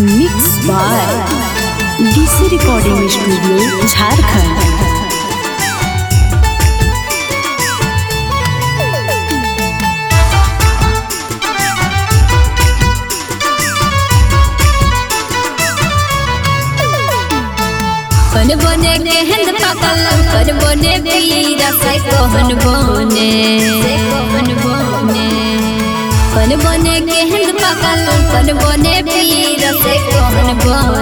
Mix by DC recording studio Jharkhand. कौन बने के हिंद पकल कौन बने पीरा से कौन बने कौन बने के हिंद पकल कौन बने पीरा से कौन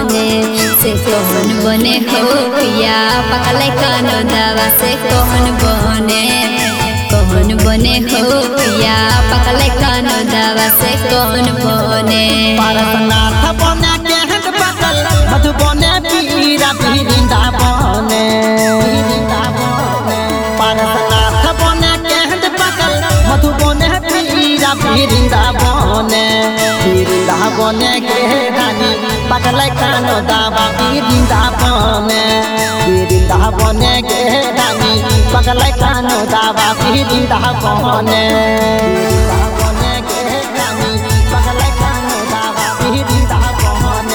बने हो पिया पकल कानो दवा से कौन बने हो पिया पकल कानो दवा से कौन बने पारसनाथ बने के हिंद पकल मधु बने पीरा बिरिंदा बने पारसनाथ बने के हिंद पकल मधु बने पीरा बिरिंदा बने के रानी पकल कानो दावा बिरिंदा बने के रानी पकल कानो दावा बिरिंदा बने के रानी पकल कानो दावा बिरिंदा बने।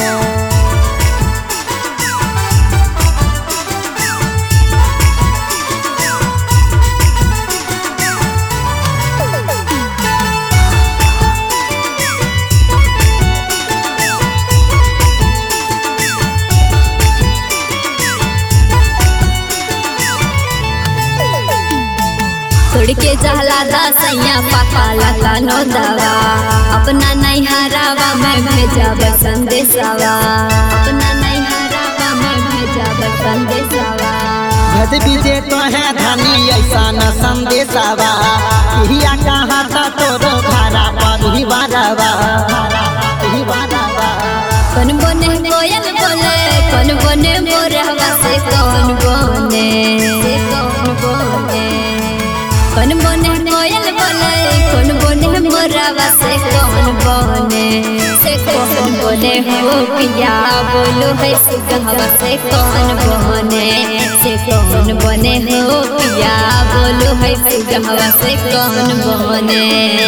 छोड़ के जहला दसैया पापा लगा नो दवा अपना नहीं हरावा मैं भेजा संदेशवा अपना नहीं हरावा मैं भेजा संदेशवा भद बीजे तो है धनी ऐसा न संदेशवा हिया कहाँ था तोर भारा पर ही बारवा कौन बने कोयल बोले कौन बने मोरवा से कौन बने कौन बने कोयल बोले कौन बने मोरवा से कौन बने हो पिया बोलो है सुगहवा से कौन बने हो पिया बोलो है सुगहवा से कौन बने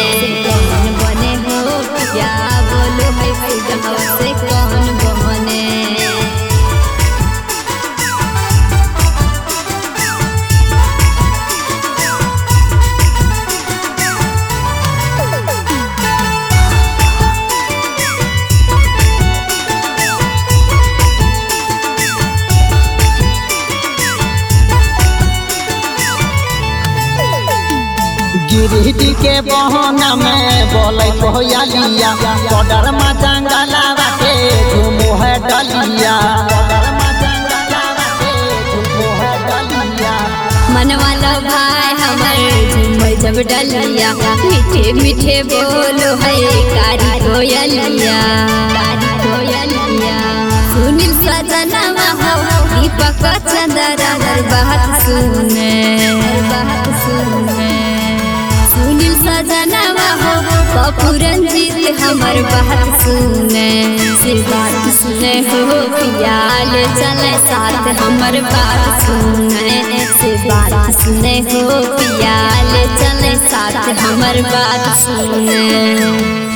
हो पिया बोलो है सुगहवा से कौन बने। गिरिटी के बहना में बोले कोयलिया बॉर्डर में जंगलावा के झूमो है डलिया मनवाला भाई हमर झूमर जब डलिया मीठे मीठे बोलो है कारी कोयलिया सुनील सजना हो दीपक चंद्रा बात सुने सुनील सजना हो पपुरंजीत हमर बात सुने हो पियाल चले साथ हमर बात सुने हो पियाल चले साथ हमर बात सुने।